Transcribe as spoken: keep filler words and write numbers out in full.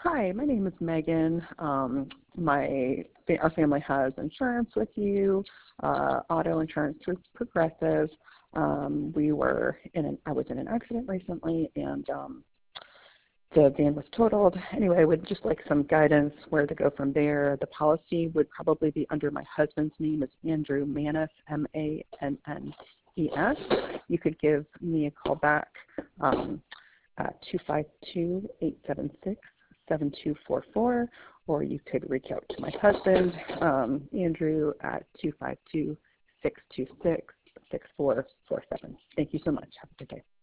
Hi, my name is Megan. Um, my our family has insurance with you, uh, auto insurance through Progressive. Um, we were in an I was in an accident recently, and um, the van was totaled. Anyway, I would just like some guidance where to go from there. The policy would probably be under my husband's name, is Andrew Maness, M A N N E S. You could give me a call back um, at two five two, eight seven six, seven two four four, or you could reach out to my husband, um, Andrew, at two five two, six two six, six four four seven. Thank you so much. Have a good day.